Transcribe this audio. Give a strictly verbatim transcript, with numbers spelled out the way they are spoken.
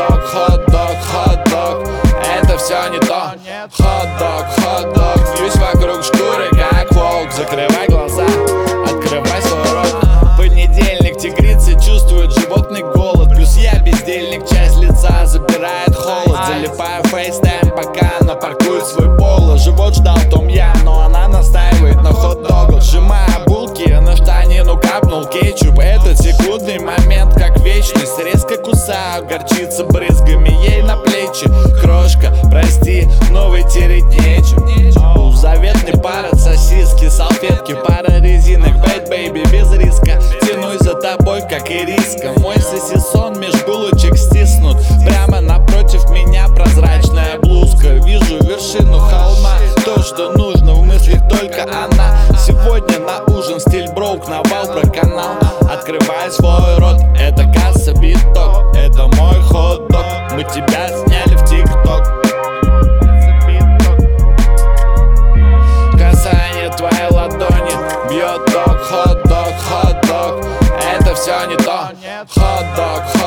хот-дог, хот-дог, хот-дог. Это все не то. Хот-дог, хот-дог. Вьюсь вокруг шкуры, как волк. Закрывай глаза, открывай свой рот. Понедельник, тигрицы чувствуют животный голод. Плюс я бездельник, часть лица забирает холод. Залипаю фейстайм, пока она паркует свой поло. Живот ждал том я, но она настаивает на хот-догах. Сжимая булки, на штанину капнул кетчуп. Этот секундный момент, как вечность. Резко кусаю, горчица брызгами ей на плечи. Крошка, прости, но вытереть нечем. У заветный пара сосиски, салфетки, пара резинок. Bad baby, без риска, тянусь за тобой, как и риска. Мой сосисон меж булочек стиснут. Прямо напротив меня прозрачная блузка. Вижу вершину холма, то, что нужно, в мыслях только она. Сегодня на ужин стиль броук, навал про канал. Открывай свой рот, это касса биток. Это мой хот-дог, мы тебя сняли в тик-ток. Касание твоей ладони бьет ток. Хот-дог, хот-дог. Это все не то. Хот-дог,